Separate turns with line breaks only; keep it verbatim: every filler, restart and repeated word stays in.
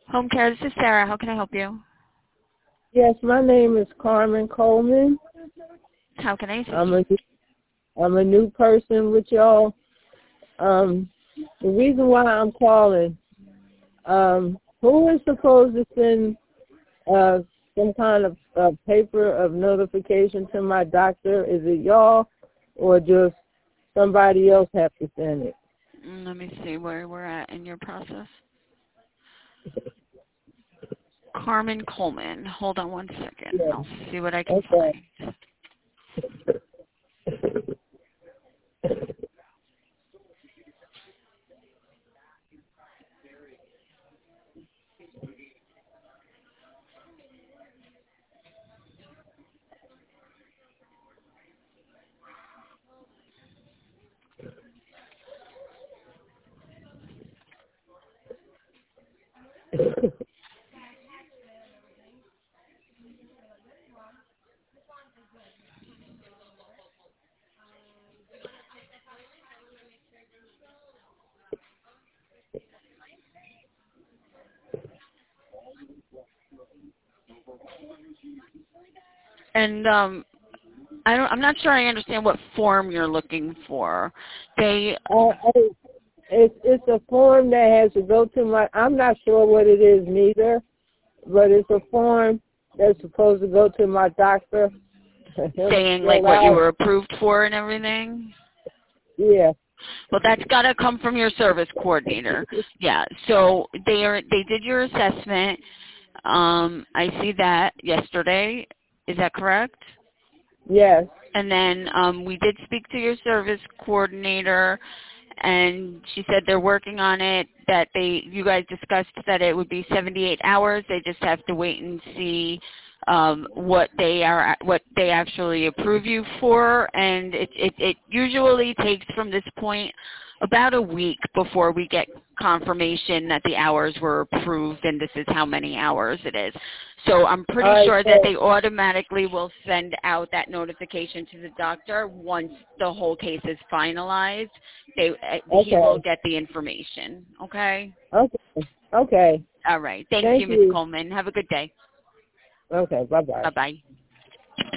Home care, this is Sarah. How can I help you?
Yes, my name is Carmen Coleman.
How can I assist
I'm
you?
a I'm a new person with y'all. Um, the reason why I'm calling, um, who is supposed to send uh, some kind of uh, paper of notification to my doctor? Is it y'all, or just somebody else have to send it?
Mm, Let me see where we're at in your process. Carmen Coleman. Hold on one second.
Yeah.
I'll see what I can
Okay.
find. And um, I don't. I'm not sure I understand what form you're looking for. They.
Uh, I- it's it's a form that has to go to my. I'm not sure what it is neither, but it's a form that's supposed to go to my doctor.
Saying like what you were approved for and everything.
Yeah.
Well, that's got to come from your service coordinator. Yeah. So they are. They did your assessment. Um, I see that yesterday. Is that correct?
Yes.
And then um, we did speak to your service coordinator, and she said they're working on it. That they, you guys discussed that it would be seventy-eight hours. They just have to wait and see um, what they are, what they actually approve you for. And it, it, it usually takes from this point about a week before we get confirmation that the hours were approved and this is how many hours it is. So I'm pretty
All right,
sure
so,
that they automatically will send out that notification to the doctor once the whole case is finalized. They,
okay.
he will get the information. Okay?
Okay. Okay.
All right. Thank,
Thank
you, Miz
you.
Coleman. Have a good day.
Okay. Bye bye.
Bye-bye.